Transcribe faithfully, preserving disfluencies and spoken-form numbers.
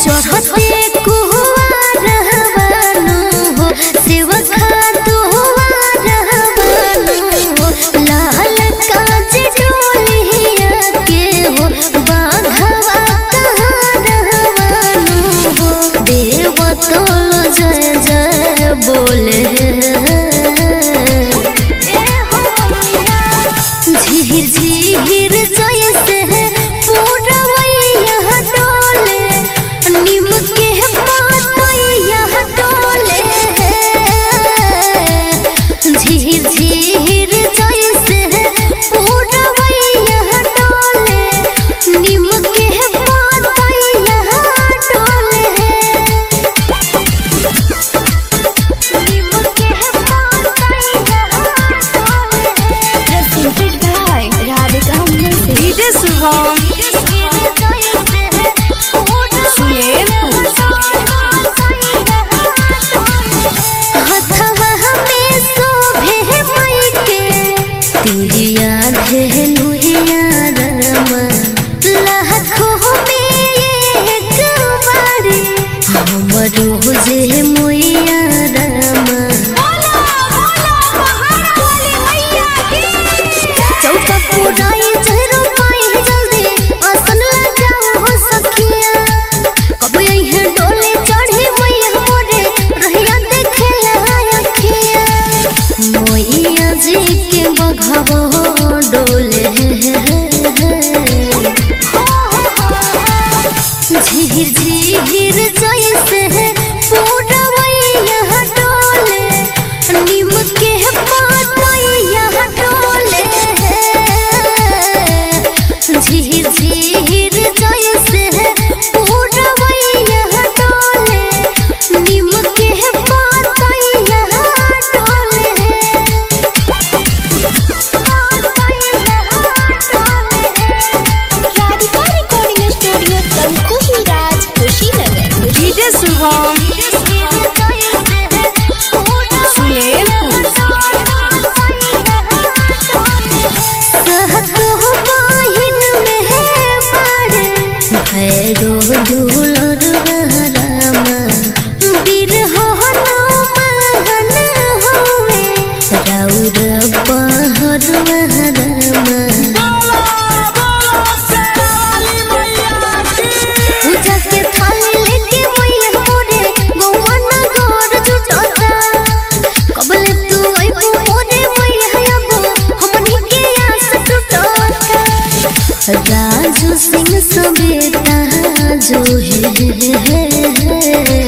चढ़ते कुआ रहवानो हो सेवा खातो रहवानो हो लाल काज डोलिया के हो बाघवा कहाँ रहवानो हो देव तोलो जय जय बोले झीर झीर जैसे पूरा वैया डोले नीम के पातैया डोले झीर झीर जैसे पूरा वैया डोले नीम के पातैया डोले नीम के पातैया डोले डीजे शुभम हथवा में शोभे मायके तिरिया धेनुया रमा लाखों में एक बारी हमरो जे मोया रमा चौका पुराई चेहरो पाई जल्दी आसन लगाओ हो सखिया कब यही डोले चढ़े मैया मोरे रहिया देखे अखिया मोइया जी के बघबो डोले झीर झीर जैसे पूरा वैया डोले नीम के पातैया डोले झीर झीर जैसे पूरा वैया डोले नीम के पातैया डोले Radhika recording studio Tamkuhi Raj Kushinagar. DJ Shubham भैरो दुलर रामा वीर हो महन होवे राउर बहर रामा पूजा के थाली लेके मैया मोरे गौवन घर जुटता कबले तू अइबो मोरे मैया अबो हमनी के आस टूटता राजू सिंह सवेता जो है